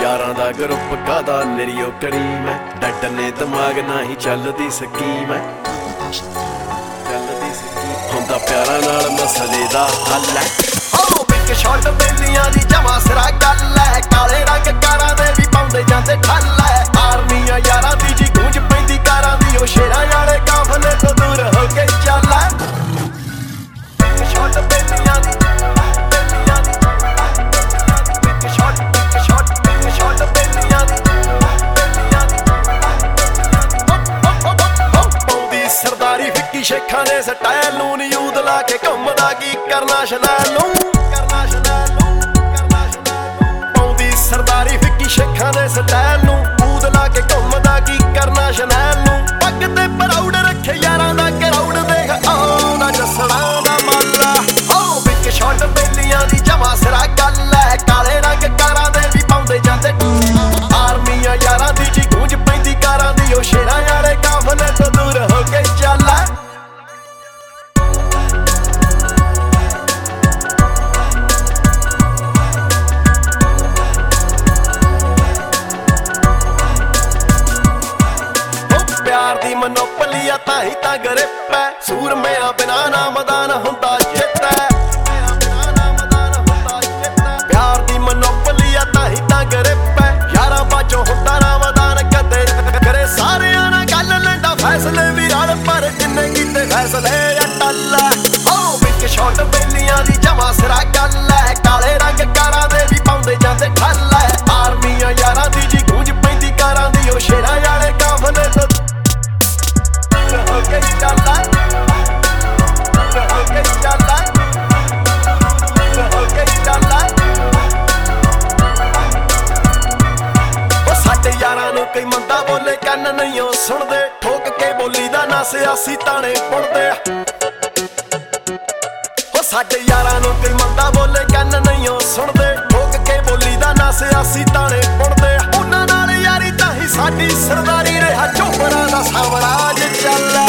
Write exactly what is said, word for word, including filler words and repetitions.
यारां दा ग्रुप कादा निरियो करीम है डटने दिमाग ना ही चलदी स्कीम है चलदी स्कीम हुंदा प्यारा नाल मसले दा हल है ओ बिग शॉट बेलियां दी जमा सिरा गल है काले रंग कारां दे भी पाउंदे जांदे ठल है आर्मीआं यारां दी जी गूंज पैंदी कारां दी ओ शेरां वाले काफले तो दूर हो के चल है बिग शॉट बेलियां दी बेलियां दी big shot big shot big shot बेलियां दी बेलियां दी पौंदी सरदारी फिक्की शेखां दे स्टाइल नूं यूद ला के घुमदा की करना शनैल नूं करना शनैल नूं करना शनैल नूं पौंदी सरदारी फिक्की शेखां दे स्टाइल नूं यूद ला के घुमदा की करना शनैल नूं पग ते प्राउड रखे यारां दा क्राउड देख आउंदा जसड़ा दा माला ओ बिग शॉट बेलियां दी जमा सिरा गल है काले रंग कारां दे भी पाउंदे जांदे आर्मीआं यारां दी जी गूंज पैंदी कारां दी ओ शेरां वाले काफले तो दूर हो के चल प्यार दी मनोपली आ ताही तां ग्रिप है सूर मेरा बिना ना मदान हुंदा जित है प्यार दी मनोपली आ ताही तां ग्रिप है यारां बाजों हुंदा ना मदान कदे करे सारियां नाल गल लैंदा फैसले भी रल पर जिन्ने कीते फैसले अटल ओ बिग शॉट बेलियां दी जमा सिरा गल है काले रंग कारां दे भी पाउंदे जांदे ठल है आर्मीआं यारां दी जी गूंज पैंदी कारां दी ओ शेरां वाले काफले तो okay चल okay चल okay चल ओ साडे यारां नूं कई मंदा बोले कंन नहीं ओ सुणदे ठोक के बोली दा ना सियासी ताणे पुणदे ओ साडे यारां नूं कई मंदा बोले कंन नहीं ओ सुणदे ठोक के बोली दा ना सियासी ताणे पुणदे उन्हां नाल यारी तां ही साडी सरदारी रहा चोपड़ा दा सावराज चल